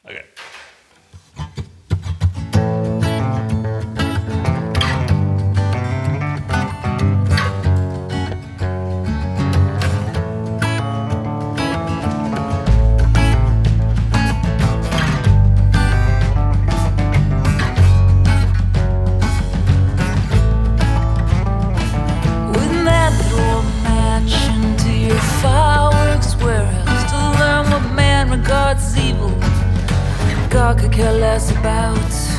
Okay. Wouldn't that throw a match into your fireworks warehouse to learn what man regards as evil God could care less about?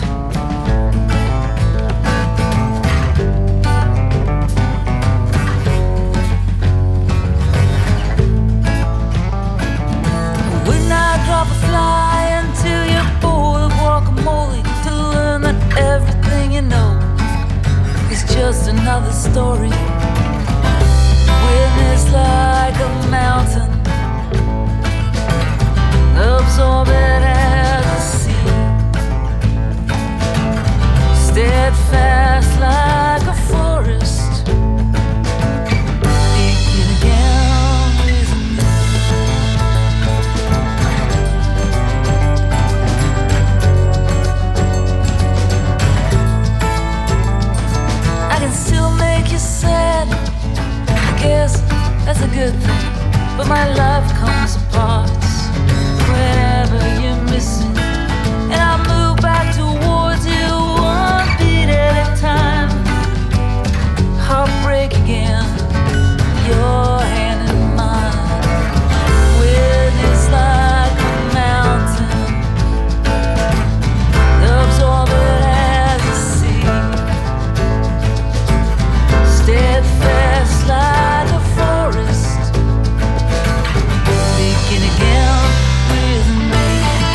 Wouldn't I drop a fly into your bowl of guacamole to learn that everything you know is just another story? Witness like a mountain, absorb it as a sea, steadfast like a forest, begin again with me. I can still make you sad, I guess that's a good thing, but my life comes apart whenever you're missing, and I move back towards you one beat at a time. Heartbreak again, your hand in mine. Witness like a mountain, absorb it as a sea, steadfast like a forest, begin again with me.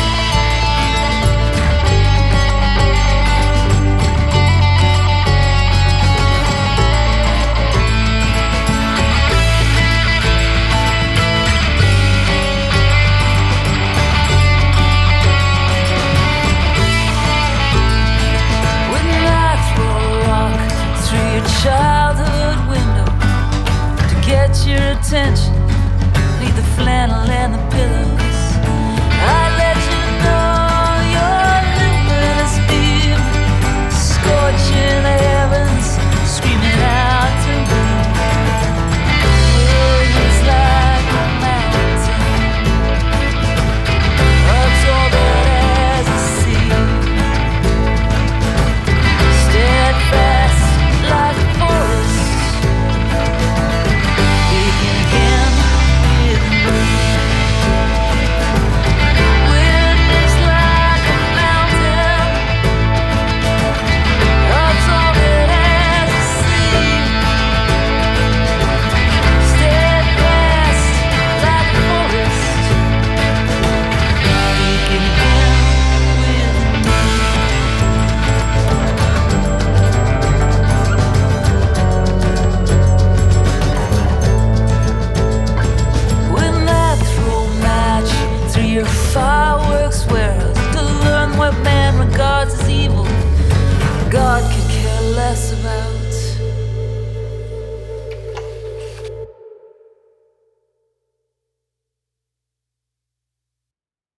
Wouldn't I throw a rock through your childhood window to get your attention?